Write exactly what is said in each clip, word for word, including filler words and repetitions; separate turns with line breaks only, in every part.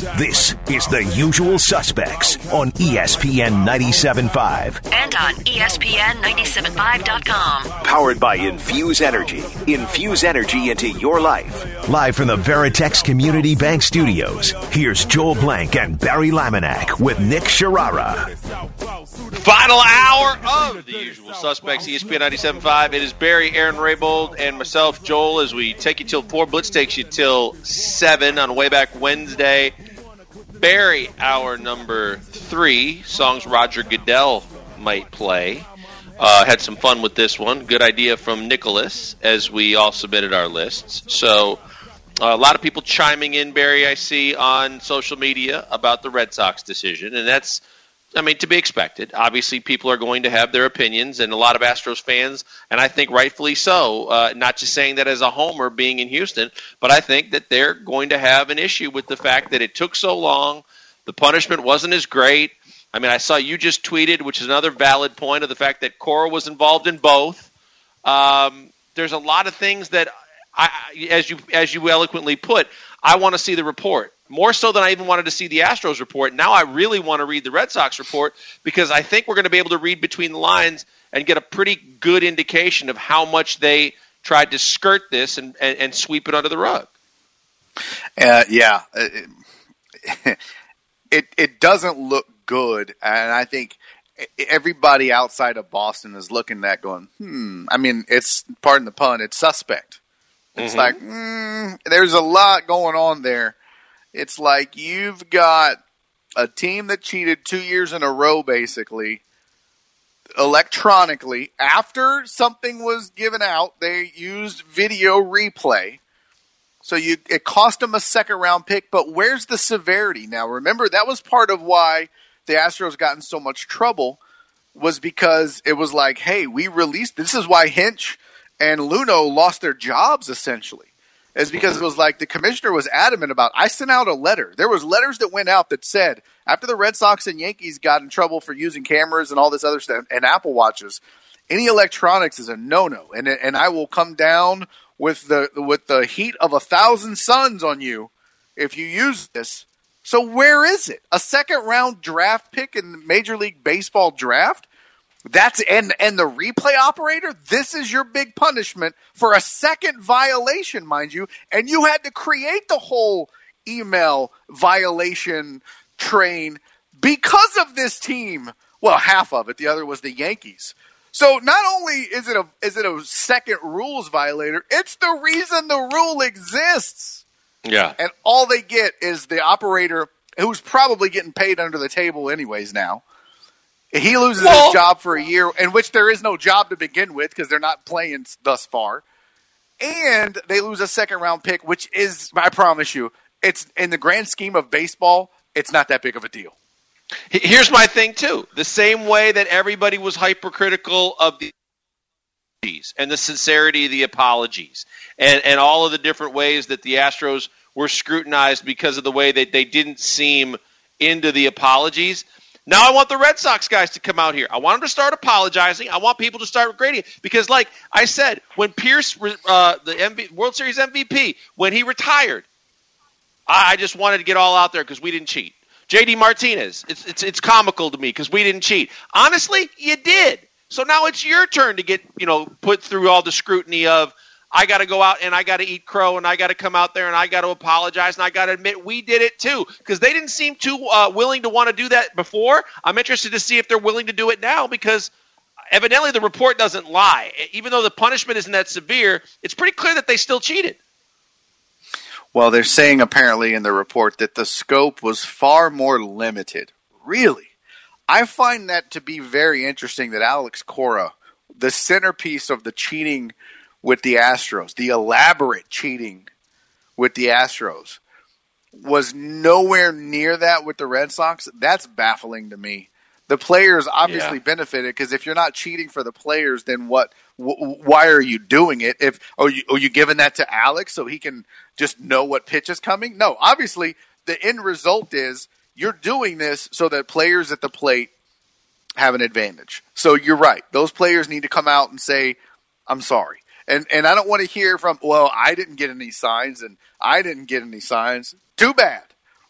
This is The Usual Suspects on E S P N ninety-seven point five.
And on E S P N ninety-seven point five dot com.
Powered by Infuse Energy. Infuse energy into your life. Live from the Veritex Community Bank Studios, here's Joel Blank and Barry Laminack with Nick Sharara.
Final hour of The Usual Suspects, E S P N ninety-seven point five. It is Barry, Aaron Raybold, and myself, Joel, as we take you till four. Blitz takes you till seven on way back Wednesday. Barry, hour number three, songs Roger Goodell might play. Uh, had some fun with this one. Good idea from Nicholas as we all submitted our lists. So uh, a lot of people chiming in, Barry, I see on social media about the Red Sox decision, and that's, I mean, to be expected. Obviously, people are going to have their opinions, and a lot of Astros fans, and I think rightfully so, uh, not just saying that as a homer being in Houston, but I think that they're going to have an issue with the fact that it took so long, the punishment wasn't as great. I mean, I saw you just tweeted, which is another valid point of the fact that Cora was involved in both. Um, there's a lot of things that, I, as you as you eloquently put, I want to see the report. More so than I even wanted to see the Astros report. Now I really want to read the Red Sox report because I think we're going to be able to read between the lines and get a pretty good indication of how much they tried to skirt this and, and, and sweep it under the rug.
Uh, yeah. It, it, it doesn't look good, and I think everybody outside of Boston is looking at that going, hmm. I mean, it's, pardon the pun, it's suspect. It's mm-hmm. like, mm, there's a lot going on there. It's like you've got a team that cheated two years in a row, basically, electronically. After something was given out, they used video replay. So you it cost them a second-round pick, but where's the severity? Now, remember, that was part of why the Astros got in so much trouble, was because it was like, hey, we released – this is why Hinch and Luno lost their jobs, essentially. Is because it was like the commissioner was adamant about, I sent out a letter. There was letters that went out that said, after the Red Sox and Yankees got in trouble for using cameras and all this other stuff, and Apple Watches, any electronics is a no-no. And and I will come down with the with the heat of a thousand suns on you if you use this. So where is it? A second-round draft pick in the Major League Baseball draft? That's and and the replay operator, this is your big punishment for a second violation, mind you, and you had to create the whole email violation train because of this team. Well, half of it, the other was the Yankees. So not only is it a is it a second rules violator, it's the reason the rule exists.
Yeah.
And all they get is the operator who's probably getting paid under the table anyways now. He loses well, his job for a year, in which there is no job to begin with because they're not playing thus far. And they lose a second-round pick, which is, I promise you, it's in the grand scheme of baseball, it's not that big of a deal.
Here's my thing, too. The same way that everybody was hypercritical of the apologies and the sincerity of the apologies and, and all of the different ways that the Astros were scrutinized because of the way that they didn't seem into the apologies. Now I want the Red Sox guys to come out here. I want them to start apologizing. I want people to start grading it. Because, like I said, when Pierce, uh, the M V, World Series M V P, when he retired, I, I just wanted to get all out there because we didn't cheat. J D Martinez, it's it's, it's comical to me because we didn't cheat. Honestly, you did. So now it's your turn to get, you know, put through all the scrutiny of, I got to go out and I got to eat crow and I got to come out there and I got to apologize and I got to admit we did it too because they didn't seem too uh, willing to want to do that before. I'm interested to see if they're willing to do it now because evidently the report doesn't lie. Even though the punishment isn't that severe, it's pretty clear that they still cheated.
Well, they're saying apparently in the report that the scope was far more limited. Really? I find that to be very interesting that Alex Cora, the centerpiece of the cheating with the Astros, the elaborate cheating with the Astros, was nowhere near that with the Red Sox. That's baffling to me. The players obviously yeah. benefited because if you're not cheating for the players, then what? W- why are you doing it? If are you, are you giving that to Alex so he can just know what pitch is coming? No, obviously the end result is you're doing this so that players at the plate have an advantage. So you're right. Those players need to come out and say, "I'm sorry." And and I don't want to hear from, well, I didn't get any signs and I didn't get any signs. Too bad.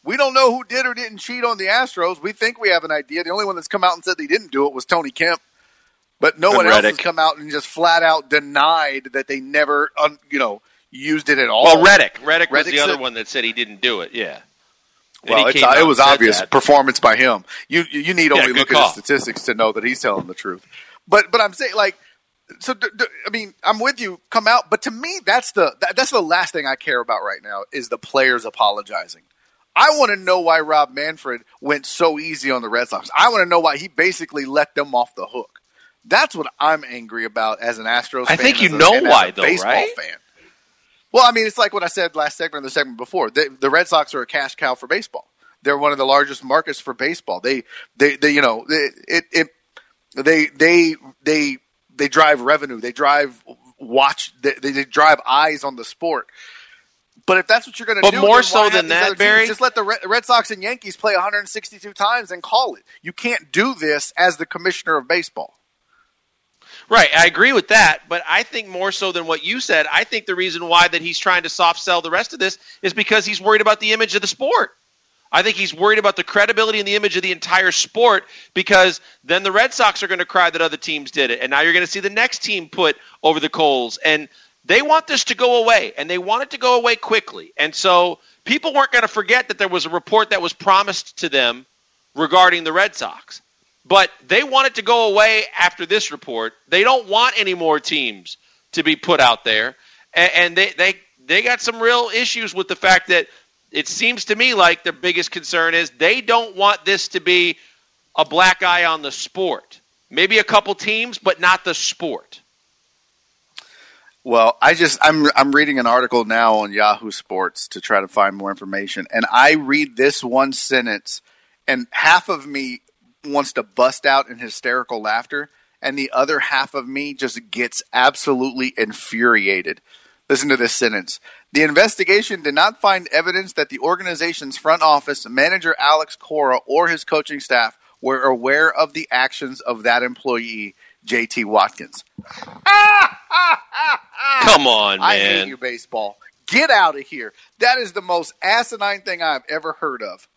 We don't know who did or didn't cheat on the Astros. We think we have an idea. The only one that's come out and said they didn't do it was Tony Kemp. But no
and
one
Reddick.
else has come out and just flat out denied that they never, un, you know, used it at all.
Well, Reddick. Reddick was
Reddick
the other
said,
one that said he didn't do it, yeah. And
well,
he
it's,
came out
it was
and said
obvious
that.
performance by him. You you need
Yeah,
only
good
look
call.
at his statistics to know that he's telling the truth. But but I'm saying, like, so d- d- I mean, I'm with you. Come out, but to me, that's the that, that's the last thing I care about right now is the players apologizing. I want to know why Rob Manfred went so easy on the Red Sox. I want to know why he basically let them off the hook. That's what I'm angry about as an Astros
I
fan.
think you
as a-
know
and as
why,
a
though,
baseball
right?
fan. Well, I mean, it's like what I said last segment and the segment before. The, the Red Sox are a cash cow for baseball. They're one of the largest markets for baseball. They, they, they you know, they, it, it, they, they, they, they drive revenue. They drive watch. They, they drive eyes on the sport. But if that's what you're going to
But
do,
more
then
so
why have
than
these
that,
other teams?
Barry?
Just let the Red, Red Sox and Yankees play one hundred sixty-two times and call it. You can't do this as the commissioner of baseball.
Right, I agree with that, but I think more so than what you said, I think the reason why that he's trying to soft sell the rest of this is because he's worried about the image of the sport. I think he's worried about the credibility and the image of the entire sport because then the Red Sox are going to cry that other teams did it, and now you're going to see the next team put over the coals, and they want this to go away, and they want it to go away quickly. And so people weren't going to forget that there was a report that was promised to them regarding the Red Sox. But they want it to go away after this report. They don't want any more teams to be put out there. And, and they, they, they got some real issues with the fact that it seems to me like their biggest concern is they don't want this to be a black eye on the sport. Maybe a couple teams, but not the sport.
Well, I just I'm I'm reading an article now on Yahoo Sports to try to find more information, and I read this one sentence, and half of me wants to bust out in hysterical laughter, and the other half of me just gets absolutely infuriated. Listen to this sentence. The investigation did not find evidence that the organization's front office, manager Alex Cora, or his coaching staff were aware of the actions of that employee, J T Watkins.
Come on, man.
I hate you, baseball. Get out of here. That is the most asinine thing I've ever heard of.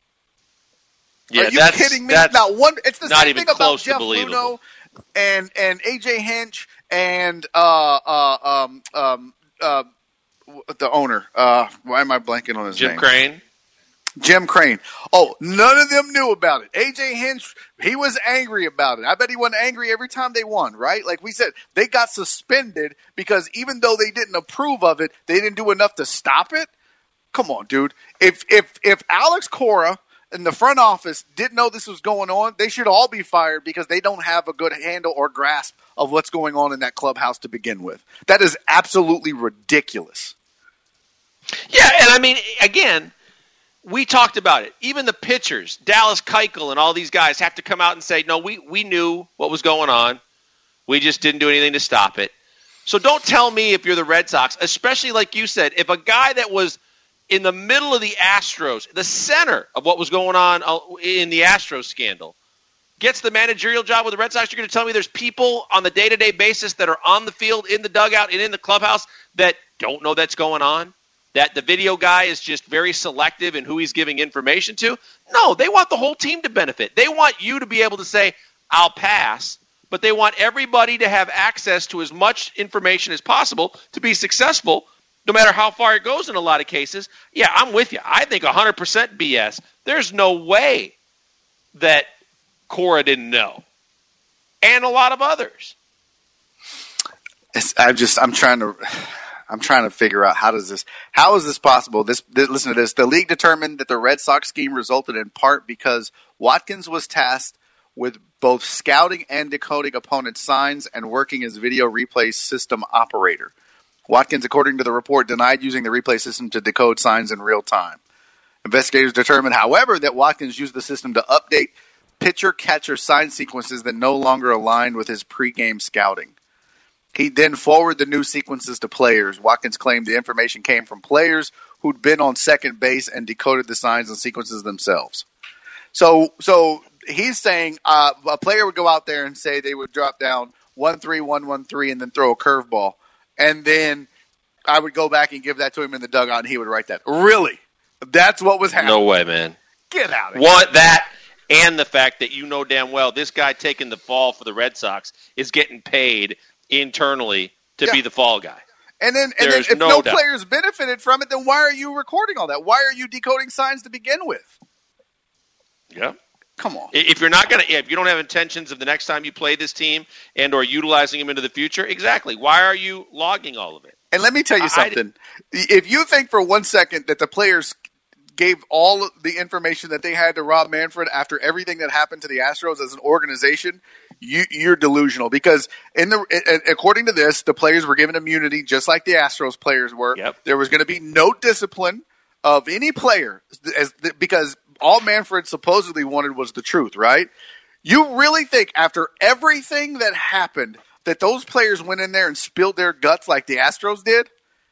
Yeah,
Are you
that's,
kidding me?
That's
Not one. It's the
not
same
even
thing about
close to
Jeff
believable.
Luhnow and and A J Hinch and uh, uh, um, um, uh, the owner. Uh, why am I blanking on his
Jim
name?
Crane.
Jim Crane. Oh, none of them knew about it. A J Hinch, he was angry about it. I bet he wasn't angry every time they won, right? Like we said, they got suspended because even though they didn't approve of it, they didn't do enough to stop it. Come on, dude. If if if Alex Cora in the front office didn't know this was going on, they should all be fired because they don't have a good handle or grasp of what's going on in that clubhouse to begin with. That is absolutely ridiculous.
Yeah, and I mean, again, we talked about it. Even the pitchers, Dallas Keuchel and all these guys have to come out and say, no, we, we knew what was going on. We just didn't do anything to stop it. So don't tell me if you're the Red Sox, especially like you said, if a guy that was in the middle of the Astros, the center of what was going on in the Astros scandal, gets the managerial job with the Red Sox, you're going to tell me there's people on the day-to-day basis that are on the field, in the dugout, and in the clubhouse that don't know that's going on? That the video guy is just very selective in who he's giving information to? No, they want the whole team to benefit. They want you to be able to say, I'll pass, but they want everybody to have access to as much information as possible to be successful, no matter how far it goes in a lot of cases. Yeah, I'm with you. I think one hundred percent B S. There's no way that Cora didn't know. And a lot of others.
It's, I'm just, I'm trying to... I'm trying to figure out how does this, how is this possible? This, this, listen to this. The league determined that the Red Sox scheme resulted in part because Watkins was tasked with both scouting and decoding opponents' signs and working as video replay system operator. Watkins, according to the report, denied using the replay system to decode signs in real time. Investigators determined, however, that Watkins used the system to update pitcher-catcher sign sequences that no longer aligned with his pregame scouting. He then forwarded the new sequences to players. Watkins claimed the information came from players who'd been on second base and decoded the signs and sequences themselves. So so he's saying uh, a player would go out there and say they would drop down one three, one one three, and then throw a curveball. And then I would go back and give that to him in the dugout, and he would write that. Really? That's what was happening.
No way, man.
Get out of here.
Want that, and the fact that you know damn well this guy taking the fall for the Red Sox is getting paid internally to
Yeah.
be the fall guy.
And then, and then
There's
if
no
no,
doubt.
players benefited from it, then why are you recording all that? Why are you decoding signs to begin with?
Yeah.
Come on.
If you're not gonna, if you don't have intentions of the next time you play this team and or utilizing them into the future, exactly. Why are you logging all of it?
And let me tell you
I-
something. If you think for one second that the players gave all the information that they had to Rob Manfred after everything that happened to the Astros as an organization, you, you're delusional. Because in the according to this, the players were given immunity just like the Astros players were.
Yep.
There was going to be no discipline of any player as because all Manfred supposedly wanted was the truth, right? You really think after everything that happened that those players went in there and spilled their guts like the Astros did?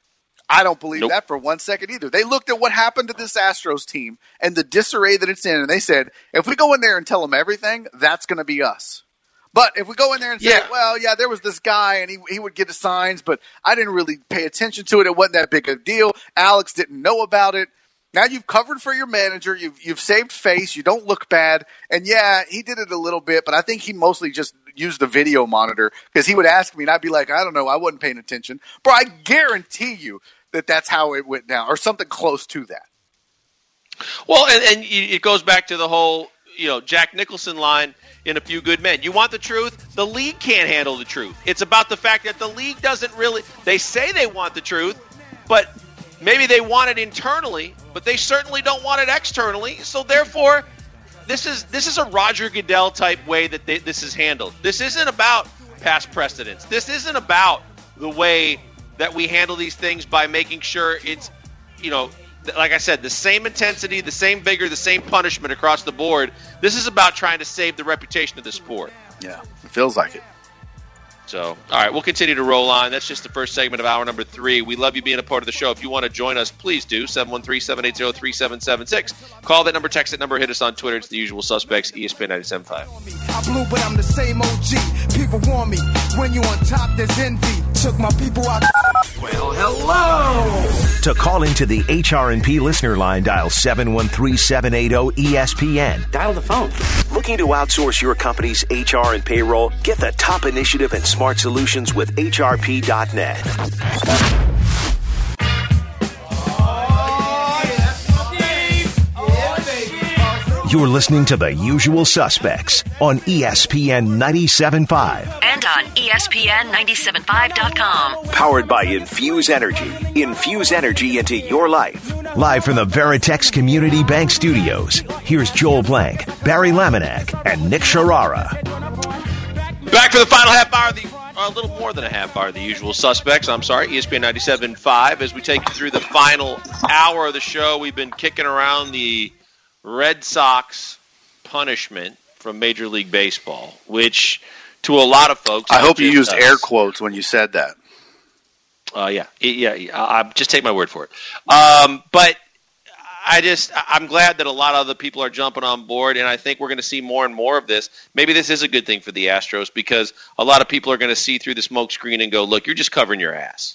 I don't believe
Nope.
that for one second either. They looked at what happened to this Astros team and the disarray that it's in, and they said, if we go in there and tell them everything, that's going to be us. But if we go in there and say,
Yeah.
well, yeah, there was this guy, and he he would get the signs, but I didn't really pay attention to it. It wasn't that big a deal. Alex didn't know about it. Now you've covered for your manager. You've you've saved face. You don't look bad. And, yeah, he did it a little bit, but I think he mostly just used the video monitor because he would ask me, and I'd be like, I don't know. I wasn't paying attention. Bro, I guarantee you that that's how it went down or something close to that.
Well, and, and it goes back to the whole, you know, Jack Nicholson line in A Few Good Men. You want the truth? The league can't handle the truth. It's about the fact that the league doesn't really – they say they want the truth, but maybe they want it internally, but they certainly don't want it externally. So, therefore, this is this is a Roger Goodell-type way that they, this is handled. This isn't about past precedents. This isn't about the way – that we handle these things by making sure it's, you know, like I said, the same intensity, the same vigor, the same punishment across the board. This is about trying to save the reputation of the sport.
Yeah, it feels like it.
So, all right, we'll continue to roll on. That's just the first segment of hour number three. We love you being a part of the show. If you want to join us, please do. seven one three, seven eight zero, three seven seven six. Call that number, text that number, hit us on Twitter. It's the usual suspects, E S P N ninety-seven point five.
I blew, but I'm the same O G. People want me. When you on top, there's envy. Took my people out.
Well, hello. To call into the H R and P listener line, dial seven one three, seven eight zero, E S P N.
Dial the phone.
Looking to outsource your company's H R and payroll? Get the top initiative and smart solutions with H R P dot net. You're listening to The Usual Suspects on E S P N ninety-seven point five.
And on E S P N ninety-seven point five dot com.
Powered by Infuse Energy. Infuse energy into your life. Live from the Veritex Community Bank Studios, here's Joel Blank, Barry Laminack, and Nick Sharara.
Back for the final half hour of the a little more than a half hour of the usual suspects. I'm sorry, E S P N ninety-seven point five. As we take you through the final hour of the show, we've been kicking around the Red Sox punishment from Major League Baseball, which to a lot of folks,
I hope you used
us,
air quotes when you said that.
Uh, yeah, yeah, yeah. I, I, just take my word for it. Um, but I just, I'm glad that a lot of other people are jumping on board, and I think we're going to see more and more of this. Maybe this is a good thing for the Astros because a lot of people are going to see through the smoke screen and go, look, you're just covering your ass.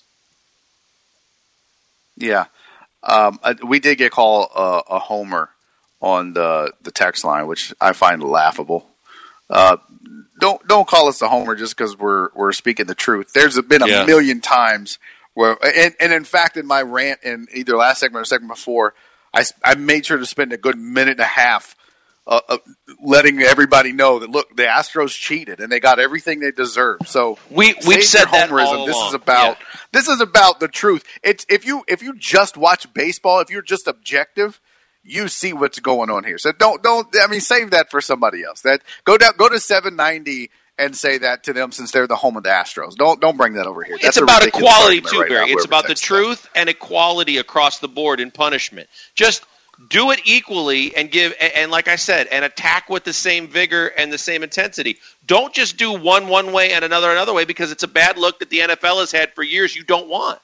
Yeah. Um, we did get called uh, a homer on the, the text line, which I find laughable. Uh, don't don't call us a homer just because we're we're speaking the truth. There's been a
Yeah.
million times where, and, and in fact, in my rant in either last segment or segment before, I, I made sure to spend a good minute and a half uh, uh, letting everybody know that look, the Astros cheated and they got everything they deserved. So
We we've
save
said
your
that
homerism.
all
This
along.
is about
Yeah.
this is about the truth. It's if you if you just watch baseball, if you're just objective, you see what's going on here. So don't don't I mean save that for somebody else. That go down go to seven ninety and say that to them since they're the home of the Astros. Don't don't bring that over here. That's
It's
a
about
ridiculous
equality
argument
too,
right
Barry.
now,
It's
whoever
about the
texted that.
truth and equality across the board in punishment. Just do it equally and give, and, and like I said, and attack with the same vigor and the same intensity. Don't just do one one way and another another way because it's a bad look that the N F L has had for years. You don't want.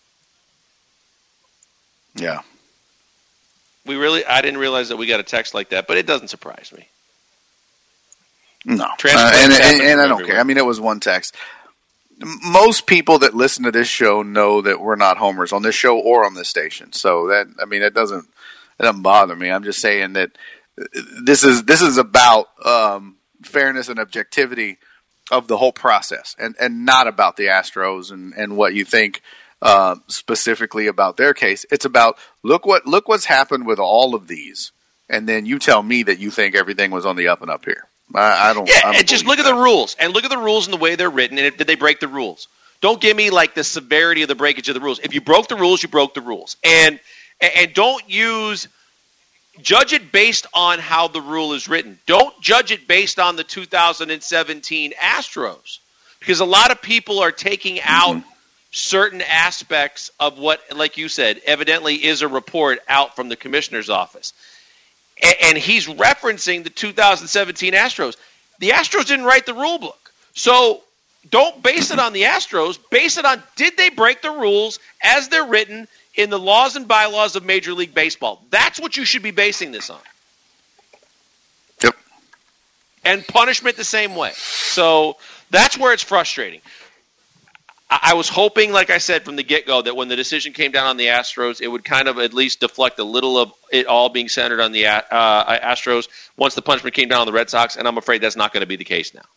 Yeah.
We really, I didn't realize that we got a text like that, but it doesn't surprise me.
No, uh,
Transplants
and,
happen
and, and I
from
don't
everywhere.
care. I mean, it was one text. M- Most people that listen to this show know that we're not homers on this show or on this station. So that, I mean, it doesn't. It doesn't bother me. I'm just saying that this is this is about um, fairness and objectivity of the whole process, and, and not about the Astros and, and what you think uh, specifically about their case. It's about look what look what's happened with all of these, and then you tell me that you think everything was on the up and up here. I, I don't.
Yeah,
I don't
and just look
that.
at the rules, and look at the rules and the way they're written, and if, did they break the rules? Don't give me like the severity of the breakage of the rules. If you broke the rules, you broke the rules, and and don't use judge it based on how the rule is written. Don't judge it based on the two thousand seventeen Astros, because a lot of people are taking out mm-hmm. certain aspects of what, like you said, evidently is a report out from the commissioner's office. And, and he's referencing the two thousand seventeen Astros. The Astros didn't write the rule book. So don't base it on the Astros. Base it on, did they break the rules as they're written in the laws and bylaws of Major League Baseball? That's what you should be basing this on.
Yep.
And punishment the same way. So that's where it's frustrating. I, I was hoping, like I said from the get-go, that when the decision came down on the Astros, it would kind of at least deflect a little of it all being centered on the uh, Astros once the punishment came down on the Red Sox, and I'm afraid that's not going to be the case now.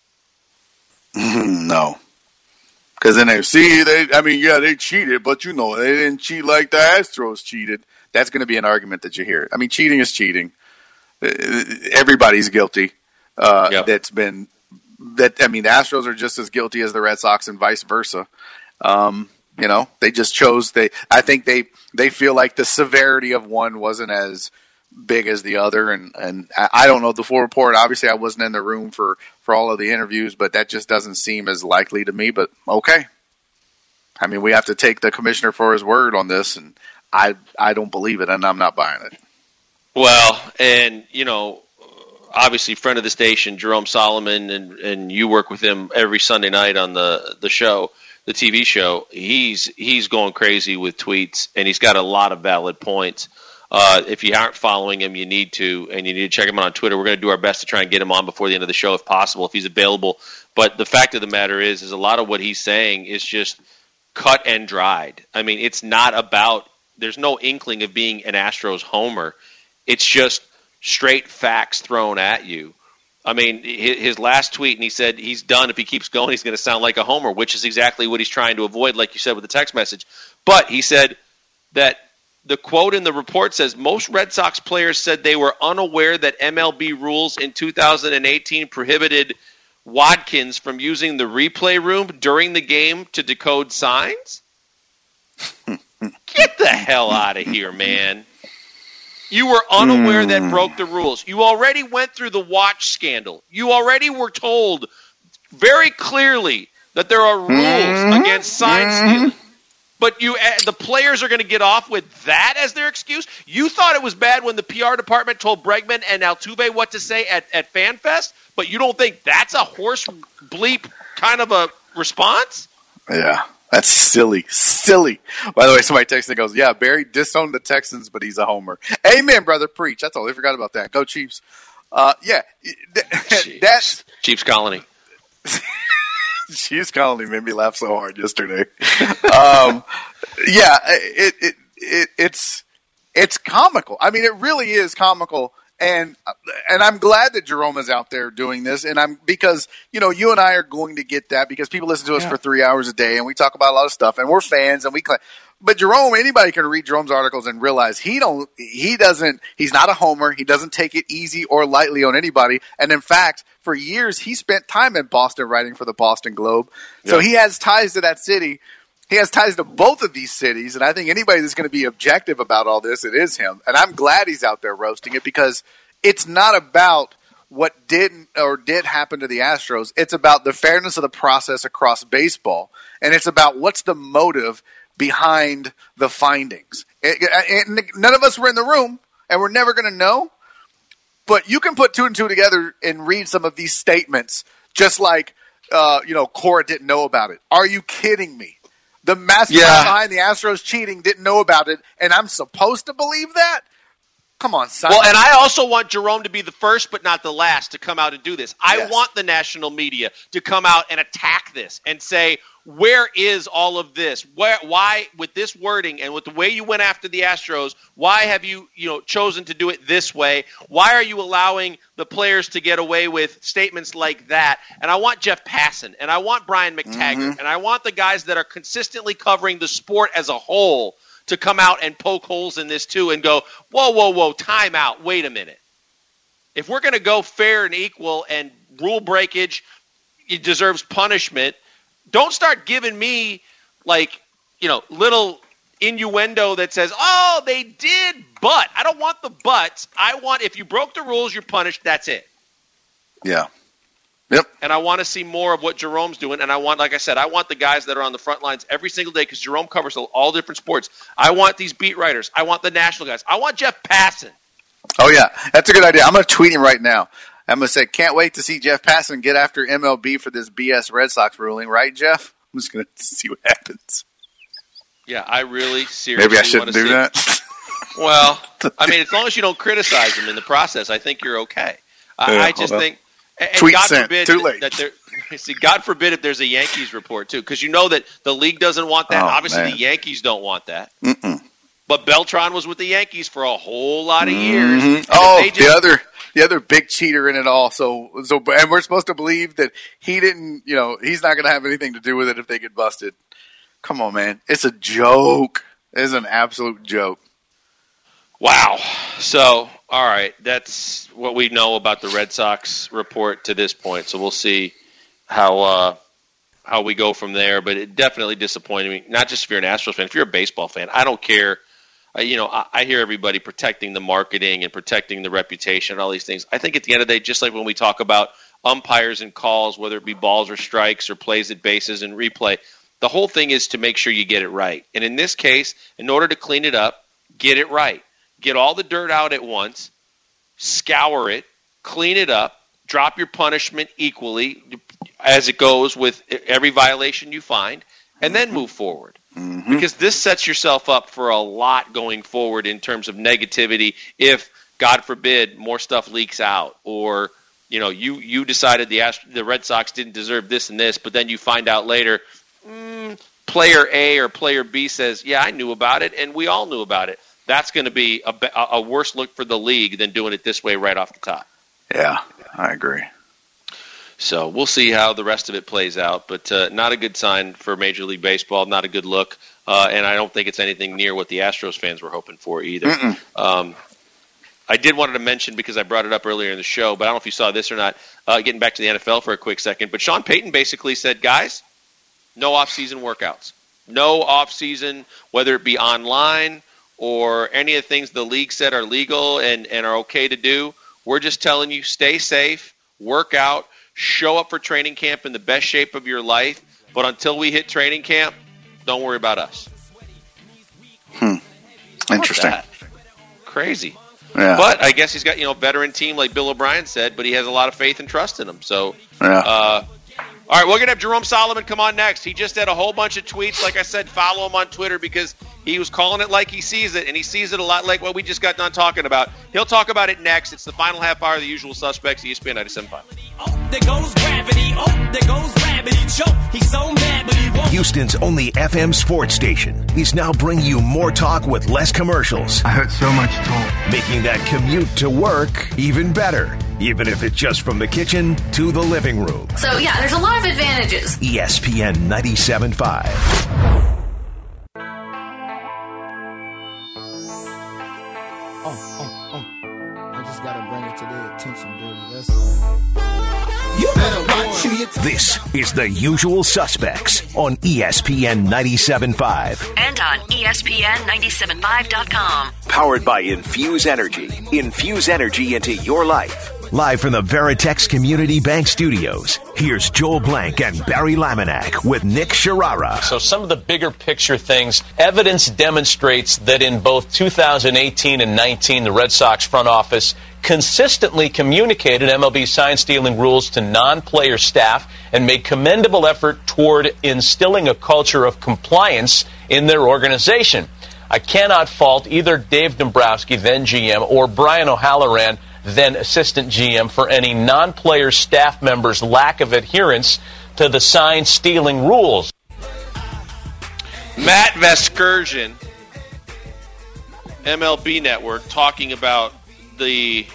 No. Because then they see, they, I mean, yeah, they cheated, but you know, they didn't cheat like the Astros cheated. That's going to be an argument that you hear. I mean, cheating is cheating. Everybody's guilty. Uh, yep. That's been, that, I mean, the Astros are just as guilty as the Red Sox and vice versa. Um, you know, they just chose, they, I think they, they feel like the severity of one wasn't as big as the other, and, and I don't know the full report. Obviously, I wasn't in the room for, for all of the interviews, but that just doesn't seem as likely to me. But okay, I mean, we have to take the commissioner for his word on this, and I I don't believe it, and I'm not buying it.
Well, and you know, obviously, friend of the station, Jerome Solomon, and and you work with him every Sunday night on the the show, the T V show. He's he's going crazy with tweets, and he's got a lot of valid points. Uh, if you aren't following him, you need to, and you need to check him out on Twitter. We're going to do our best to try and get him on before the end of the show if possible, if he's available. But the fact of the matter is, is a lot of what he's saying is just cut and dried. I mean, it's not about, there's no inkling of being an Astros homer. It's just straight facts thrown at you. I mean, his last tweet, and he said he's done. If he keeps going, he's going to sound like a homer, which is exactly what he's trying to avoid, like you said with the text message. But he said that the quote in the report says, most Red Sox players said they were unaware that M L B rules in two thousand eighteen prohibited Watkins from using the replay room during the game to decode signs? Get the hell out of here, man. You were unaware that broke the rules. You already went through the watch scandal. You already were told very clearly that there are rules against sign stealing. But you, the players are going to get off with that as their excuse? You thought it was bad when the P R department told Bregman and Altuve what to say at, at FanFest, but you don't think that's a horse bleep kind of a response?
Yeah, that's silly. Silly. By the way, somebody texted and goes, yeah, Barry disowned the Texans, but he's a homer. Amen, brother. Preach. I totally forgot about that. Go Chiefs. Uh, yeah, th- that's
Chiefs Colony.
Chiefs Colony made me laugh so hard yesterday. um, yeah, it, it it it's it's comical. I mean, it really is comical, and and I'm glad that Jerome is out there doing this. And I'm because you know you and I are going to get that because people listen to us yeah. for three hours a day, and we talk about a lot of stuff, and we're fans, and we. But Jerome, anybody can read Jerome's articles and realize he don't, he doesn't, he's not a homer. He doesn't take it easy or lightly on anybody. And in fact, for years, he spent time in Boston writing for the Boston Globe. So yeah. he has ties to that city. He has ties to both of these cities. And I think anybody that's going to be objective about all this, it is him. And I'm glad he's out there roasting it because it's not about what didn't or did happen to the Astros. It's about the fairness of the process across baseball. And it's about what's the motive behind the findings. It, it, none of us were in the room, and we're never going to know. But you can put two and two together and read some of these statements, just like uh, you know Cora didn't know about it. Are you kidding me? The mastermind yeah. behind the Astros cheating didn't know about it, and I'm supposed to believe that? come on, son.
Well, and I also want Jerome to be the first but not the last to come out and do this. I
Yes.
want the national media to come out and attack this and say, where is all of this? Where, why, with this wording and with the way you went after the Astros, why have you, you know, chosen to do it this way? Why are you allowing the players to get away with statements like that? And I want Jeff Passan, and I want Brian McTaggart,
Mm-hmm.
and I want the guys that are consistently covering the sport as a whole to come out and poke holes in this too and go, whoa, whoa, whoa, time out, wait a minute. If we're going to go fair and equal and rule breakage, it deserves punishment, don't start giving me, like, you know, little innuendo that says, oh, they did, but. I don't want the buts. I want, if you broke the rules, you're punished. That's it.
Yeah. Yep.
And I want to see more of what Jerome's doing. And I want, like I said, I want the guys that are on the front lines every single day because Jerome covers all different sports. I want these beat writers. I want the national guys. I want Jeff Passan.
Oh, yeah. That's a good idea. I'm going to tweet him right now. I'm going to say, can't wait to see Jeff Passan get after M L B for this B S Red Sox ruling. Right, Jeff? I'm just going to see what happens.
Yeah, I really seriously
Maybe I shouldn't do
see,
that.
Well, I mean, as long as you don't criticize them in the process, I think you're okay. I,
Yeah,
I just
well,
think, and
tweet
God
sent.
forbid
Too late.
that there. See, God forbid if there's a Yankees report too, because you know that the league doesn't want that.
Oh,
Obviously,
man.
the Yankees don't want that.
Mm-mm.
But Beltran was with the Yankees for a whole lot of years.
Mhm.
And
Oh,
if they just-
the other the other big cheater in it all. So, so, and we're supposed to believe that he didn't, you know, he's not going to have anything to do with it if they get busted. Come on, man. It's a joke. It's an absolute joke.
Wow. So, all right, that's what we know about the Red Sox report to this point. So we'll see how uh, how we go from there. But it definitely disappointed me. Not just if you're an Astros fan, if you're a baseball fan, I don't care. Uh, you know, I, I hear everybody protecting the marketing and protecting the reputation and all these things. I think at the end of the day, just like when we talk about umpires and calls, whether it be balls or strikes or plays at bases and replay, the whole thing is to make sure you get it right. And in this case, in order to clean it up, get it right. Get all the dirt out at once, scour it, clean it up, drop your punishment equally as it goes with every violation you find, and then move forward. Mm-hmm. Because this sets yourself up for a lot going forward in terms of negativity if, God forbid, more stuff leaks out or, you know, you, you decided the Ast- the Red Sox didn't deserve this and this, but then you find out later, mm, player A or player B says, yeah, I knew about it, and we all knew about it. That's going to be a, a worse look for the league than doing it this way right off the top.
Yeah, I agree.
So we'll see how the rest of it plays out, but uh, not a good sign for Major League Baseball, not a good look, uh, and I don't think it's anything near what the Astros fans were hoping for either. Um, I did wanted to mention, because I brought it up earlier in the show, but I don't know if you saw this or not, uh, getting back to the N F L for a quick second, but Sean Payton basically said, guys, no off-season workouts. No off-season, whether it be online or any of the things the league said are legal and, and are okay to do. We're just telling you, stay safe, work out, show up for training camp in the best shape of your life, but until we hit training camp, don't worry about us.
Hmm. Interesting.
Crazy.
Yeah.
But I guess he's got, you know, a veteran team like Bill O'Brien said, but he has a lot of faith and trust in them. So,
Yeah.
uh, all right, we're going to have Jerome Solomon come on next. He just had a whole bunch of tweets. Like I said, follow him on Twitter because he was calling it like he sees it, and he sees it a lot like what we just got done talking about. He'll talk about it next. It's the final half hour of The Usual Suspects, E S P N ninety-seven point five.
Oh, there goes gravity. Oh, there goes gravity. Choke. He's so mad, but he won't.
Houston's only F M sports station is now bringing you more talk with less commercials,
I heard so much talk.
making that commute to work even better, even if it's just from the kitchen to the living room.
So, yeah, there's a lot of advantages.
E S P N ninety-seven point five.
Oh, oh, oh. I just gotta bring it to their attention, Dirty. That's all. You better watch who you
This is The Usual Suspects on E S P N ninety-seven point five.
And on E S P N ninety-seven point five dot com.
Powered by Infuse Energy. Infuse energy into your life. Live from the Veritex Community Bank Studios, here's Joel Blank and Barry Laminack with Nick Sharara.
So some of the bigger picture things, evidence demonstrates that in both two thousand eighteen and nineteen, the Red Sox front office consistently communicated M L B sign-stealing rules to non-player staff and made commendable effort toward instilling a culture of compliance in their organization. I cannot fault either Dave Dombrowski, then G M, or Brian O'Halloran, then assistant G M, for any non-player staff members' lack of adherence to the sign stealing rules.
Matt Vasgersian, M L B Network, talking about the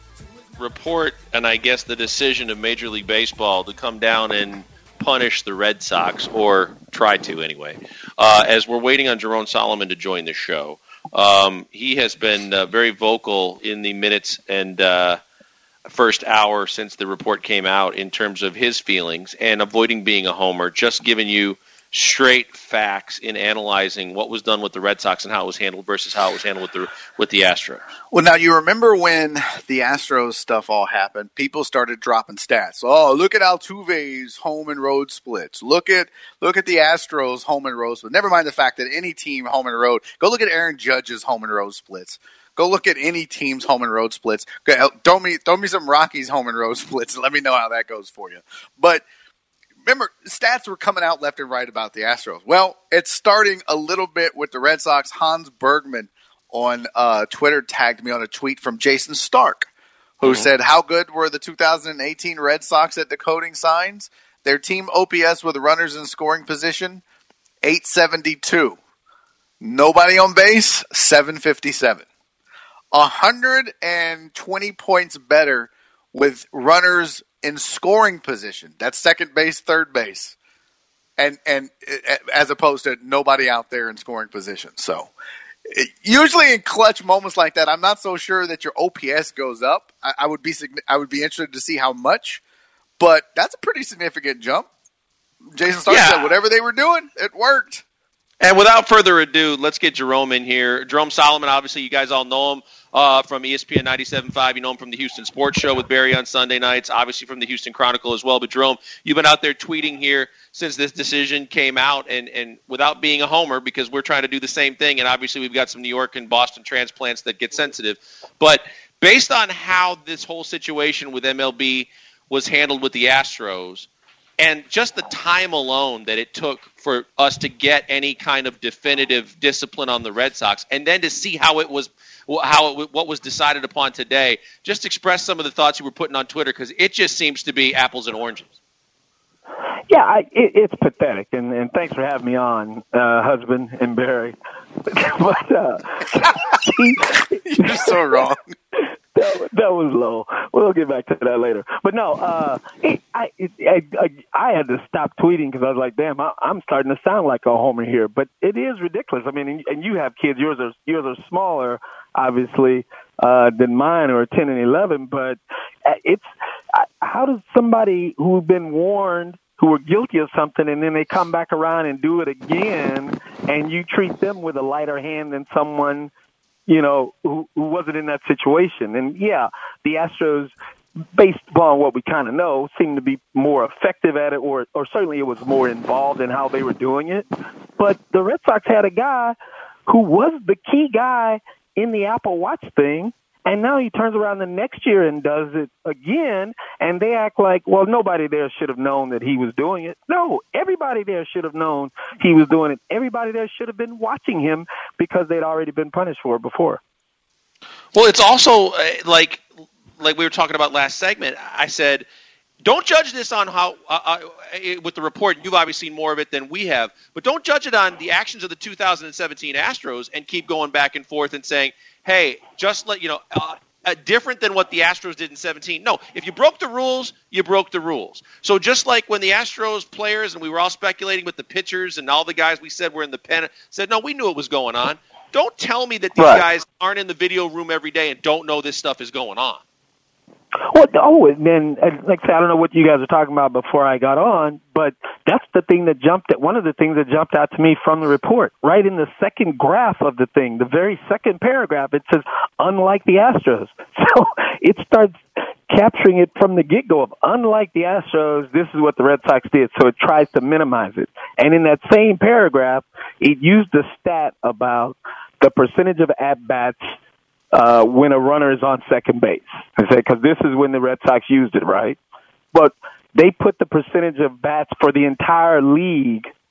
report and I guess the decision of Major League Baseball to come down and punish the Red Sox, or try to anyway, uh, as we're waiting on Jerome Solomon to join the show. Um, he has been uh, very vocal in the minutes and uh, first hour since the report came out in terms of his feelings and avoiding being a homer, just giving you straight facts in analyzing what was done with the Red Sox and how it was handled versus how it was handled with the with the Astros.
Well, now you remember when the Astros stuff all happened, people started dropping stats. Oh, look at Altuve's home and road splits. Look at look at the Astros home and road splits. Never mind the fact that any team home and road. Go look at Aaron Judge's home and road splits. Go look at any team's home and road splits. Throw me throw me some Rockies home and road splits and let me know how that goes for you. But remember, stats were coming out left and right about the Astros. Well, it's starting a little bit with the Red Sox. Hans Bergman on uh, Twitter tagged me on a tweet from Jason Stark, who mm-hmm. said, how good were the two thousand eighteen Red Sox at decoding signs? Their team O P S with runners in scoring position, eight seventy-two. Nobody on base, seven fifty-seven. one hundred twenty points better with runners in scoring position. That's second base, third base. And and as opposed to nobody out there in scoring position. So it, usually in clutch moments like that, I'm not so sure that your O P S goes up. I, I would be I would be interested to see how much, but that's a pretty significant jump. Jason Stark yeah. said whatever they were doing, it worked.
And without further ado, let's get Jerome in here. Jerome Solomon, obviously you guys all know him. Uh, from E S P N ninety-seven point five. You know him from the Houston Sports Show with Barry on Sunday nights, obviously from the Houston Chronicle as well. But, Jerome, you've been out there tweeting here since this decision came out, and, and without being a homer, because we're trying to do the same thing, and obviously we've got some New York and Boston transplants that get sensitive. But based on how this whole situation with M L B was handled with the Astros, and just the time alone that it took for us to get any kind of definitive discipline on the Red Sox, and then to see how it was how it, what was decided upon today, just express some of the thoughts you were putting on Twitter, because it just seems to be apples and oranges.
Yeah, I, it, it's pathetic, and, and thanks for having me on, uh, husband and Barry. but uh,
You're so wrong.
That, that was low. We'll get back to that later. But no, uh, it, I, it, I, I I had to stop tweeting because I was like, damn, I, I'm starting to sound like a homer here. But it is ridiculous. I mean, and, and you have kids. Yours are yours are smaller, obviously, uh, than mine, or ten and eleven. But it's how does somebody who's been warned, who were guilty of something, and then they come back around and do it again, and you treat them with a lighter hand than someone, you know, who, who wasn't in that situation. And, yeah, the Astros, based upon what we kind of know, seem to be more effective at it, or, or certainly it was more involved in how they were doing it. But the Red Sox had a guy who was the key guy in the Apple Watch thing, and now he turns around the next year and does it again, and they act like, well, nobody there should have known that he was doing it. No, everybody there should have known he was doing it. Everybody there should have been watching him because they'd already been punished for it before.
Well, it's also uh, like like we were talking about last segment. I said, don't judge this on how uh, uh, with the report. You've obviously seen more of it than we have, but don't judge it on the actions of the two thousand seventeen Astros and keep going back and forth and saying, hey, just let you know, uh, uh, different than what the Astros did in seventeen. No, if you broke the rules, you broke the rules. So just like when the Astros players, and we were all speculating with the pitchers and all the guys we said were in the pen, said, no, we knew it was going on. Don't tell me that these right. guys aren't in the video room every day and don't know this stuff is going on.
Well, oh, and then, like I said, I don't know what you guys were talking about before I got on, but that's the thing that jumped at, one of the things that jumped out to me from the report. Right in the second graph of the thing, the very second paragraph, it says, unlike the Astros. So it starts capturing it from the get-go of, unlike the Astros, this is what the Red Sox did. So it tries to minimize it. And in that same paragraph, it used a stat about the percentage of at-bats Uh, when a runner is on second base. I said, because this is when the Red Sox used it, right? But they put the percentage of bats for the entire league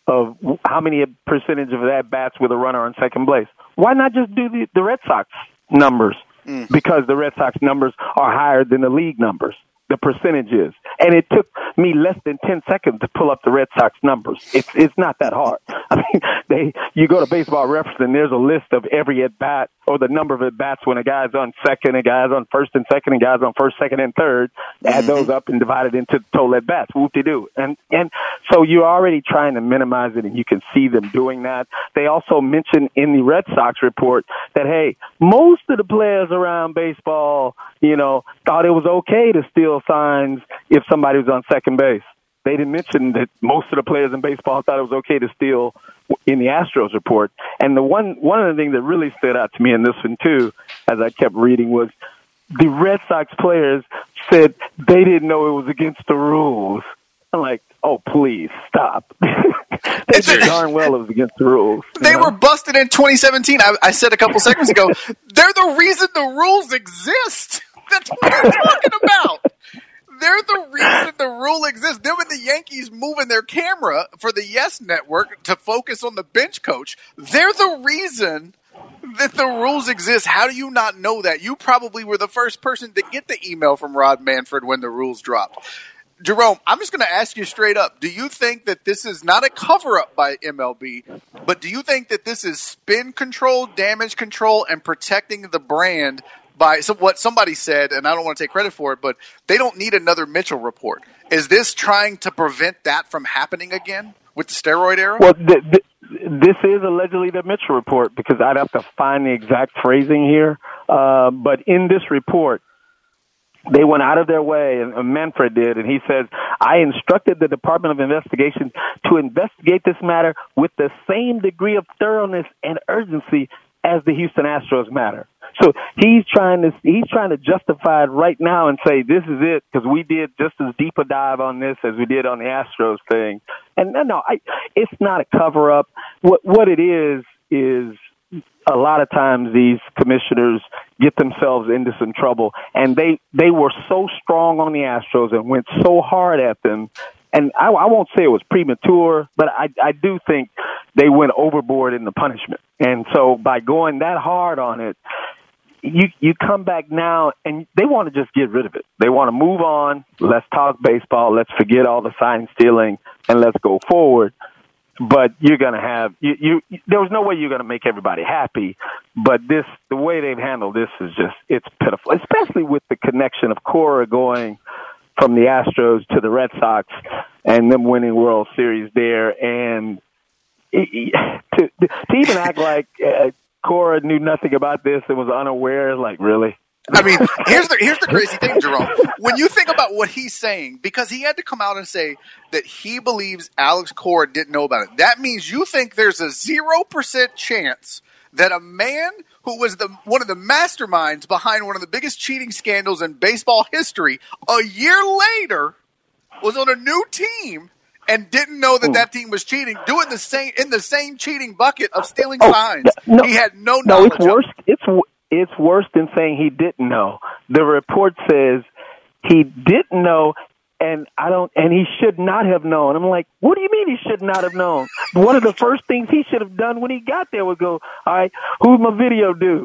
of how many percentage of at bats with a runner on second base. Why not just do the, the Red Sox numbers? Mm. Because the Red Sox numbers are higher than the league numbers. The percentages. And it took me less than ten seconds to pull up the Red Sox numbers. It's it's not that hard. I mean, they you go to Baseball Reference and there's a list of every at bat or the number of at bats when a guy's on second, a guy's on first and second, and guys on first, second, and third. Add those up and divide it into total at bats. Whoop-de-doo. And and so you're already trying to minimize it, and you can see them doing that. They also mentioned in the Red Sox report that hey, most of the players around baseball, you know, thought it was okay to steal signs if somebody was on second base. They didn't mention that most of the players in baseball thought it was okay to steal in the Astros report. And the one one of the things that really stood out to me in this one too, as I kept reading, was the Red Sox players said they didn't know it was against the rules. I'm like, oh, please stop. They said darn well it was against the rules.
They know? were busted in twenty seventeen. I, I said a couple seconds ago, they're the reason the rules exist. That's what we're talking about. They're the reason the rule exists. Them and the Yankees moving their camera for the Yes Network to focus on the bench coach. They're the reason that the rules exist. How do you not know that? You probably were the first person to get the email from Rob Manfred when the rules dropped. Jerome, I'm just going to ask you straight up. Do you think that this is not a cover-up by M L B, but do you think that this is spin control, damage control, and protecting the brand by so what somebody said, and I don't want to take credit for it, but they don't need another Mitchell report. Is this trying to prevent that from happening again with the steroid era?
Well, th- th- this is allegedly the Mitchell report because I'd have to find the exact phrasing here. Uh, but in this report, they went out of their way, and Manfred did, and he says, I instructed the Department of Investigations to investigate this matter with the same degree of thoroughness and urgency as the Houston Astros matter. So he's trying to he's trying to justify it right now and say this is it because we did just as deep a dive on this as we did on the Astros thing. And no, no, I, it's not a cover up. What what it is is a lot of times these commissioners get themselves into some trouble, and they they were so strong on the Astros and went so hard at them. And I, I won't say it was premature, but I, I do think they went overboard in the punishment. And so by going that hard on it, you you come back now and they want to just get rid of it. They want to move on. Let's talk baseball. Let's forget all the sign stealing and let's go forward. But you're going to have you, you. There was no way you're going to make everybody happy. But this, the way they've handled this is just it's pitiful, especially with the connection of Cora going from the Astros to the Red Sox and them winning World Series there. And to, to even act like uh, Cora knew nothing about this and was unaware, like, really?
I mean, here's the here's the crazy thing, Jerome. When you think about what he's saying, because he had to come out and say that he believes Alex Cora didn't know about it, that means you think there's a zero percent chance that a man who was the one of the masterminds behind one of the biggest cheating scandals in baseball history, a year later, was on a new team and didn't know that that team was cheating, doing the same in the same cheating bucket of stealing oh, signs.
No,
he had no
no,
knowledge.
It's worse.
Of it.
It's it's worse than saying he didn't know. The report says he didn't know. And I don't, and he should not have known. I'm like, what do you mean he should not have known? One of the first things he should have done when he got there was go, all right, who's my video dude?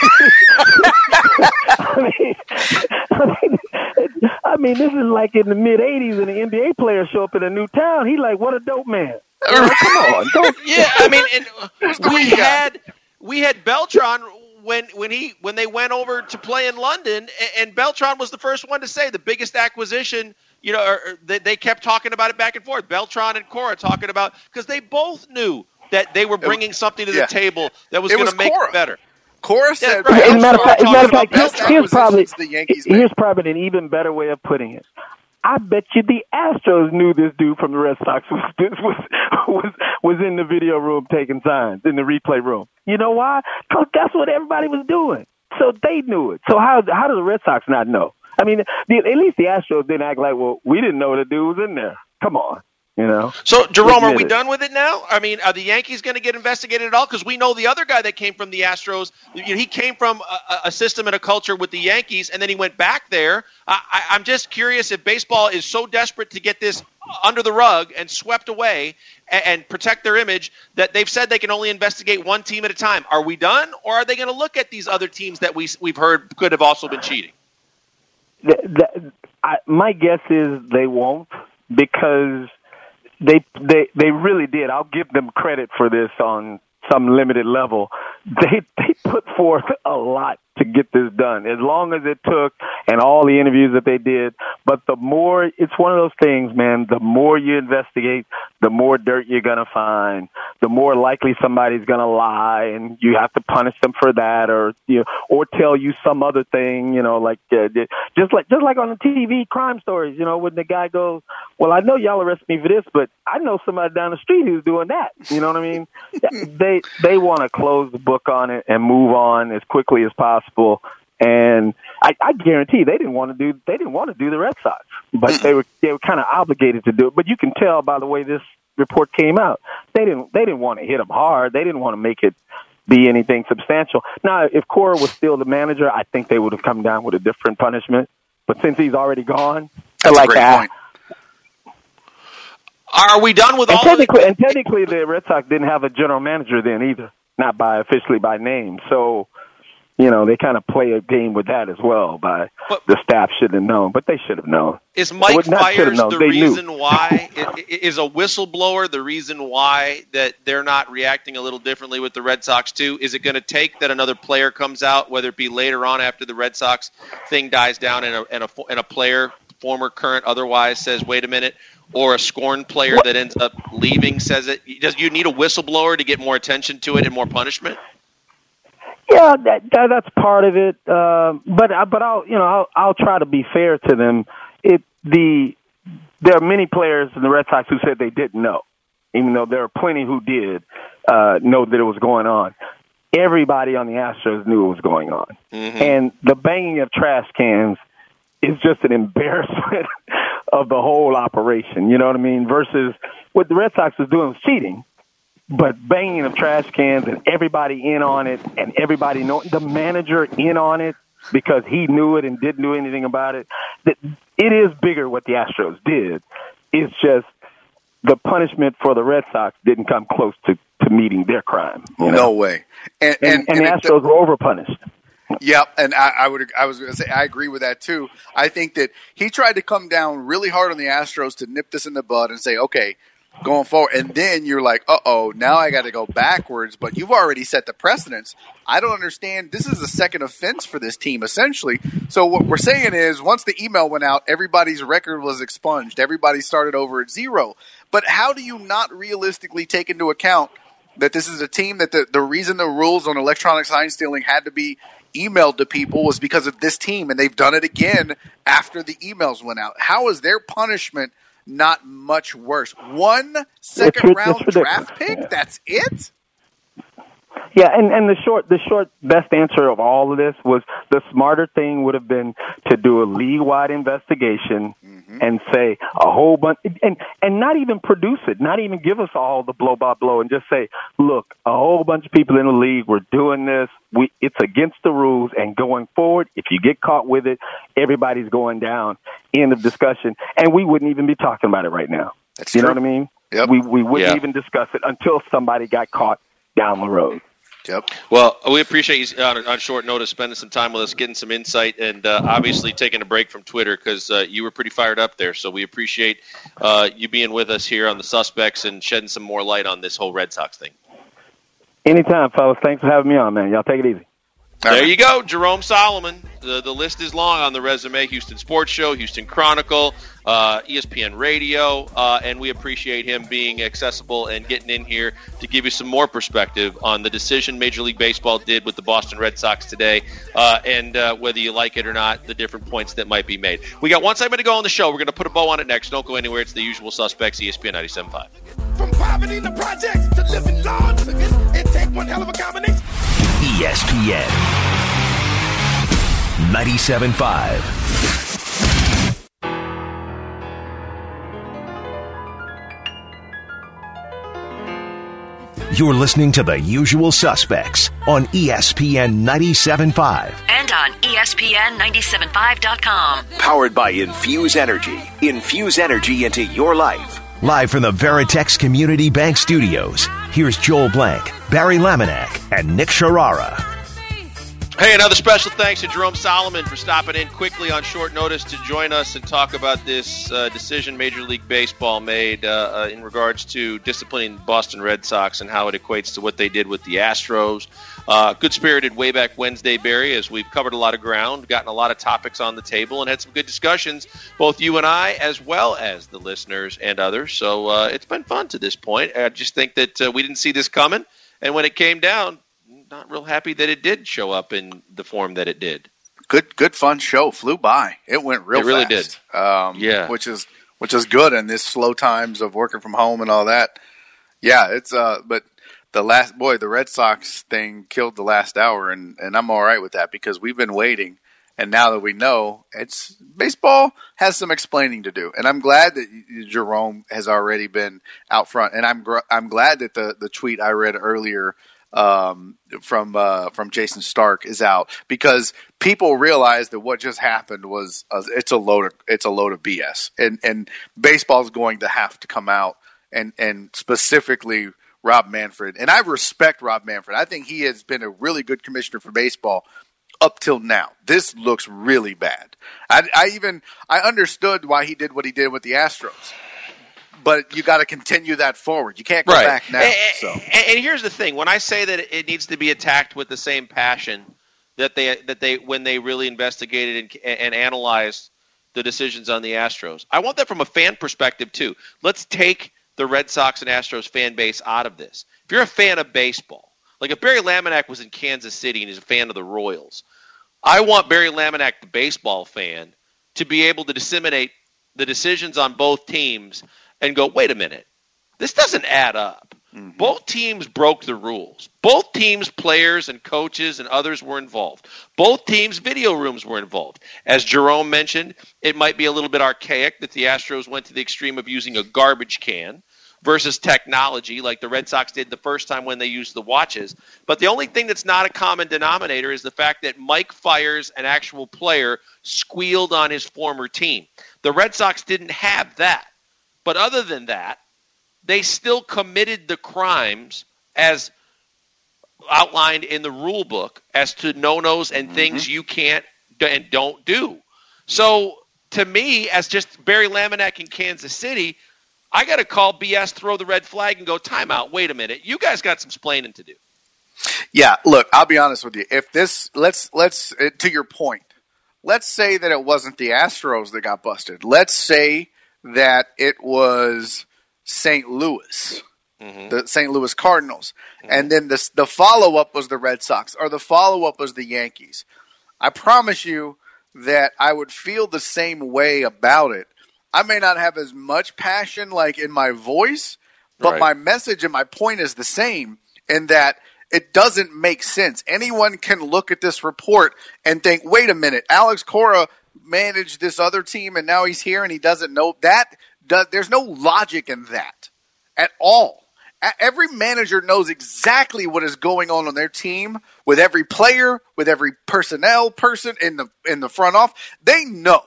I, mean, I, mean, I mean, this is like in the mid eighties and the N B A players show up in a new town. He like, what a dope man. Like, come on. Don't.
Yeah, I mean, and we had, we had Beltran when when he when they went over to play in London, and Beltran was the first one to say the biggest acquisition. You know, or, or they, they kept talking about it back and forth. Beltran and Cora talking about because they both knew that they were bringing was, something to the yeah. table that was going to make
Cora.
it better.
Cora said,
right.
As a matter of fact, matter of fact here's, here's probably
the Yankees
here's probably an even better way of putting it. I bet you the Astros knew this dude from the Red Sox was was was, was in the video room taking signs in the replay room. You know why? Because that's what everybody was doing. So they knew it. So how how do the Red Sox not know? I mean, the, at least the Astros didn't act like, well, we didn't know the dude was in there. Come on. You know.
So, Jerome, are we
it.
done with it now? I mean, are the Yankees going to get investigated at all? Because we know the other guy that came from the Astros, you know, he came from a, a system and a culture with the Yankees, and then he went back there. I, I, I'm just curious if baseball is so desperate to get this under the rug and swept away and, and protect their image that they've said they can only investigate one team at a time. Are we done, or are they going to look at these other teams that we, we've heard could have also been cheating?
The, the, I, my guess is they won't, because They they they really did. I'll give them credit for this on some limited level. They they put forth a lot to get this done, as long as it took, and all the interviews that they did. But the more, it's one of those things, man, the more you investigate, the more dirt you're going to find, the more likely somebody's going to lie, and you have to punish them for that, or, you know, or tell you some other thing, you know, like, uh, just like, just like on the T V crime stories, you know, when the guy goes, well, I know y'all arrest me for this, but I know somebody down the street who's doing that. You know what I mean? they, they want to close the book on it and move on as quickly as possible. And I, I guarantee they didn't want to do they didn't want to do the Red Sox, but they were they were kind of obligated to do it. But you can tell by the way this report came out, they didn't they didn't want to hit them hard. They didn't want to make it be anything substantial. Now, if Cora was still the manager, I think they would have come down with a different punishment. But since he's already gone,
that's
like
a great
that,
point.
Are we done with
and
all
technically,
of
and technically, the Red Sox didn't have a general manager then either, not by officially by name. So, you know, they kind of play a game with that as well. By
but,
the staff should have known, but they should have known.
Is Mike Fiers the
they
reason
knew.
why? Is a whistleblower the reason why that they're not reacting a little differently with the Red Sox too? Is it going to take that another player comes out, whether it be later on after the Red Sox thing dies down, and a and a, and a player, former, current, otherwise, says, "Wait a minute," or a scorned player what? that ends up leaving says it? Does you need a whistleblower to get more attention to it and more punishment?
Yeah, that, that that's part of it. Uh, but but I'll you know I'll, I'll try to be fair to them. It the there are many players in the Red Sox who said they didn't know, even though there are plenty who did uh, know that it was going on. Everybody on the Astros knew it was going on, mm-hmm. and the banging of trash cans is just an embarrassment of the whole operation. You know what I mean? Versus what the Red Sox was doing was cheating. But banging of trash cans and everybody in on it, and everybody know the manager in on it because he knew it and didn't do anything about it. That it is bigger what the Astros did. It's just the punishment for the Red Sox didn't come close to, to meeting their crime. You know?
No way. And,
and, and, and the Astros it, were overpunished.
Yep, and I, I would. I was going to say I agree with that too. I think that he tried to come down really hard on the Astros to nip this in the bud and say, okay, going forward, and then you're like, uh-oh, now I got to go backwards, but you've already set the precedence. I don't understand. This is the second offense for this team, essentially. So what we're saying is once the email went out, everybody's record was expunged. Everybody started over at zero. But how do you not realistically take into account that this is a team that the, the reason the rules on electronic sign stealing had to be emailed to people was because of this team, and they've done it again after the emails went out? How is their punishment not much worse? One second round draft pick? Yeah. That's it?
Yeah, and, and the short the short best answer of all of this was the smarter thing would have been to do a league-wide investigation mm-hmm. and say a whole bunch, and, and not even produce it, not even give us all the blow-by-blow, and just say, look, a whole bunch of people in the league were doing this. We, it's against the rules, and going forward, if you get caught with it, everybody's going down. End of discussion. And we wouldn't even be talking about it right now.
That's
you
true.
know what I mean?
Yep.
We, we wouldn't
yeah.
even discuss it until somebody got caught down the road.
Yep.
Well, we appreciate you on, on short notice spending some time with us, getting some insight, and uh, obviously taking a break from Twitter because uh, you were pretty fired up there. So we appreciate uh, you being with us here on the Suspects and shedding some more light on this whole Red Sox thing.
Anytime, fellas. Thanks for having me on, man. Y'all take it easy.
There you go, Jerome Solomon. The, the list is long on the resume. Houston Sports Show, Houston Chronicle, uh, E S P N Radio, uh, and we appreciate him being accessible and getting in here to give you some more perspective on the decision Major League Baseball did with the Boston Red Sox today, uh, and uh, whether you like it or not, the different points that might be made. We got one segment to go on the show. We're going to put a bow on it next. Don't go anywhere. It's the Usual Suspects, E S P N ninety-seven point five.
From poverty to projects to living large, it takes one hell of a combination.
E S P N ninety-seven point five. You're listening to The Usual Suspects on E S P N ninety-seven point five.
And on E S P N ninety-seven point five dot com.
Powered by Infuse Energy. Infuse energy into your life. Live from the Veritex Community Bank Studios, here's Joel Blank, Barry Laminack, and Nick Sharara.
Hey, another special thanks to Jerome Solomon for stopping in quickly on short notice to join us and talk about this uh, decision Major League Baseball made uh, uh, in regards to disciplining the Boston Red Sox and how it equates to what they did with the Astros. Uh, good-spirited way back Wednesday, Barry, as we've covered a lot of ground, gotten a lot of topics on the table, and had some good discussions, both you and I, as well as the listeners and others. So uh, it's been fun to this point. I just think that uh, we didn't see this coming, and when it came down, not real happy that it did show up in the form that it did.
Good, good, fun show. Flew by. It went real.
It really
fast.
did.
Um,
yeah,
which is which is good in this slow times of working from home and all that. Yeah, it's uh, but the last boy, the Red Sox thing killed the last hour, and and I'm all right with that because we've been waiting, and now that we know, it's baseball has some explaining to do, and I'm glad that Jerome has already been out front, and I'm gr- I'm glad that the the tweet I read earlier. Um, from uh, from Jason Stark is out because people realize that what just happened was uh, it's a load of it's a load of B S, and and baseball is going to have to come out and and specifically Rob Manfred, and I respect Rob Manfred. I think he has been a really good commissioner for baseball up till now. This looks really bad. I, I even I understood why he did what he did with the Astros. But you got to continue that forward. You can't go
right.
back now.
And,
so.
and, and here's the thing: when I say that it needs to be attacked with the same passion that they that they when they really investigated and, and analyzed the decisions on the Astros, I want that from a fan perspective too. Let's take the Red Sox and Astros fan base out of this. If you're a fan of baseball, like if Barry Laminack was in Kansas City and he's a fan of the Royals, I want Barry Laminack, the baseball fan, to be able to disseminate the decisions on both teams and go, wait a minute, this doesn't add up. Mm-hmm. Both teams broke the rules. Both teams, players and coaches and others were involved. Both teams' video rooms were involved. As Jerome mentioned, it might be a little bit archaic that the Astros went to the extreme of using a garbage can versus technology like the Red Sox did the first time when they used the watches. But the only thing that's not a common denominator is the fact that Mike Fiers, an actual player, squealed on his former team. The Red Sox didn't have that. But other than that, they still committed the crimes as outlined in the rule book as to no-nos and mm-hmm. things you can't and don't do. So to me, as just Barry Laminack in Kansas City, I got to call B S, throw the red flag, and go, timeout, wait a minute. You guys got some splaining to do.
Yeah, look, I'll be honest with you. If this, let's, let's, to your point, let's say that it wasn't the Astros that got busted. Let's say that it was Saint Louis, mm-hmm. the Saint Louis Cardinals, mm-hmm. and then the the follow up was the Red Sox, or the follow up was the Yankees. I promise you that I would feel the same way about it. I may not have as much passion, like in my voice, but right. my message and my point is the same. In that it doesn't make sense. Anyone can look at this report and think, "Wait a minute, Alex Cora managed this other team and now he's here and he doesn't know that." Does, there's no logic in that at all. A- every manager knows exactly what is going on on their team with every player, with every personnel person in the in the front office. They know.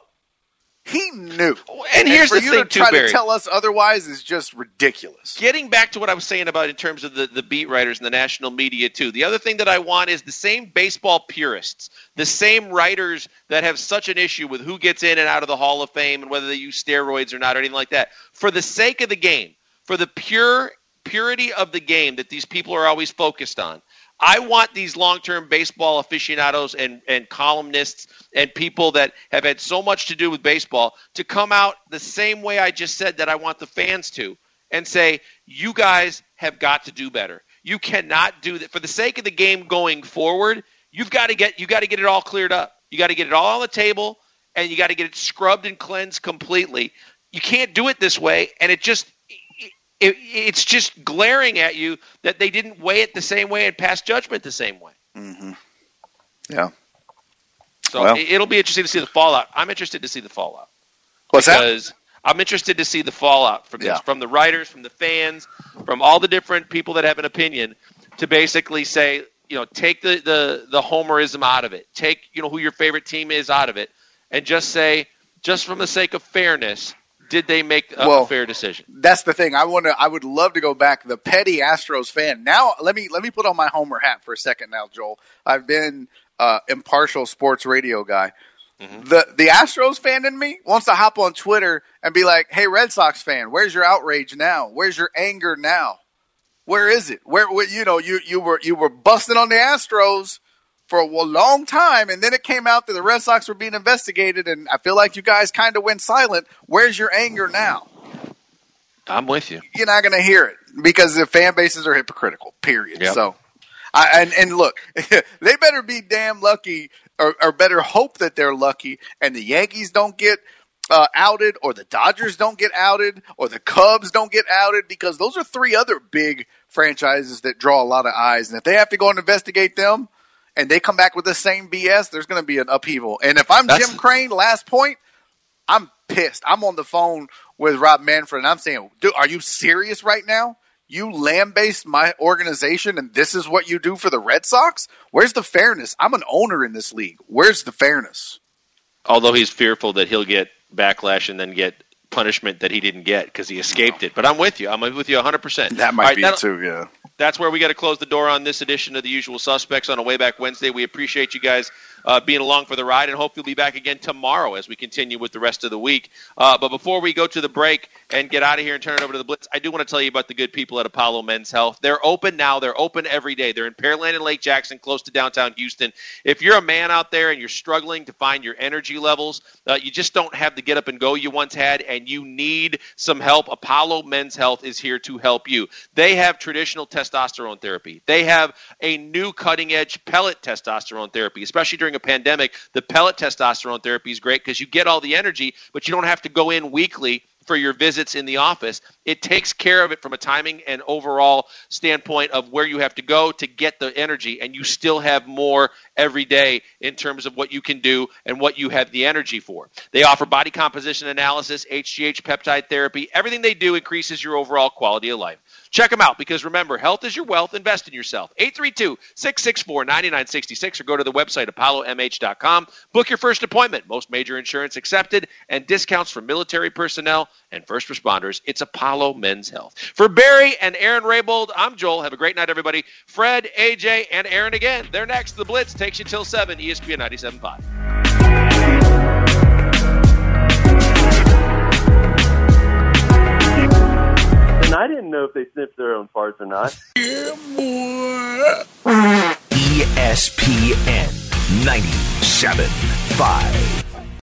He knew.
And here's
and
the
for you
thing,
to try
too, Barry.
to tell us otherwise is just ridiculous.
Getting back to what I was saying about in terms of the, the beat writers and the national media, too. The other thing that I want is the same baseball purists, the same writers that have such an issue with who gets in and out of the Hall of Fame and whether they use steroids or not or anything like that. For the sake of the game, for the pure purity of the game that these people are always focused on, I want these long-term baseball aficionados and, and columnists and people that have had so much to do with baseball to come out the same way I just said that I want the fans to and say, you guys have got to do better. You cannot do that. For the sake of the game going forward, you've got to get you got to get it all cleared up. You got to get it all on the table, and you got to get it scrubbed and cleansed completely. You can't do it this way, and it just It, it's just glaring at you that they didn't weigh it the same way and pass judgment the same way.
Mm-hmm. Yeah.
So
well.
it, it'll be interesting to see the fallout. I'm interested to see the fallout.
What's
because
that?
I'm interested to see the fallout from this,
Yeah.
from the writers, from the fans, from all the different people that have an opinion, to basically say, you know, take the, the, the homerism out of it. Take, you know, who your favorite team is out of it, and just say, just from the sake of fairness, did they make a,
well,
a fair decision?
That's the thing. I want to. I would love to go back. The petty Astros fan. Now, let me let me put on my homer hat for a second. Now, Joel, I've been uh, impartial sports radio guy. Mm-hmm. The the Astros fan in me wants to hop on Twitter and be like, "Hey, Red Sox fan, where's your outrage now? Where's your anger now? Where is it? Where, where you know you you were you were busting on the Astros for a long time, and then it came out that the Red Sox were being investigated, and I feel like you guys kind of went silent. Where's your anger now?"
I'm with you.
You're not going to hear it because the fan bases are hypocritical, period.
Yep.
So, I, and, and look, they better be damn lucky or, or better hope that they're lucky and the Yankees don't get uh, outed or the Dodgers don't get outed or the Cubs don't get outed, because those are three other big franchises that draw a lot of eyes. And if they have to go and investigate them, and they come back with the same B S, there's going to be an upheaval. And if I'm
That's,
Jim Crane, last point, I'm pissed. I'm on the phone with Rob Manfred, and I'm saying, dude, are you serious right now? You lambaste my organization, and this is what you do for the Red Sox? Where's the fairness? I'm an owner in this league. Where's the fairness?
Although he's fearful that he'll get backlash and then get punishment that he didn't get because he escaped it. But I'm with you. I'm with you one hundred percent.
That might
right,
be it too, yeah.
That's where we got to close the door on this edition of The Usual Suspects on a Way Back Wednesday. We appreciate you guys uh, being along for the ride, and hope you'll be back again tomorrow as we continue with the rest of the week. Uh, but before we go to the break and get out of here and turn it over to the Blitz, I do want to tell you about the good people at Apollo Men's Health. They're open now. They're open every day. They're in Pearland and Lake Jackson, close to downtown Houston. If you're a man out there and you're struggling to find your energy levels, uh, you just don't have the get up and go you once had, and you need some help, Apollo Men's Health is here to help you. They have traditional testosterone therapy. They have a new cutting-edge pellet testosterone therapy, especially during a pandemic. The pellet testosterone therapy is great because you get all the energy, but you don't have to go in weekly for your visits in the office. It takes care of it from a timing and overall standpoint of where you have to go to get the energy, and you still have more every day in terms of what you can do and what you have the energy for. They offer body composition analysis, H G H peptide therapy. Everything they do increases your overall quality of life. Check them out, because remember, health is your wealth. Invest in yourself. eight three two, six six four, nine nine six six or go to the website apollo m h dot com. Book your first appointment. Most major insurance accepted, and discounts for military personnel and first responders. It's Apollo Men's Health. For Barry and Aaron Raybold, I'm Joel. Have a great night, everybody. Fred, A J, and Aaron again. They're next. The Blitz takes you till seven, E S P N ninety-seven point five.
I didn't know if they sniffed their own farts or not.
Yeah, boy. E S P N ninety-seven point five.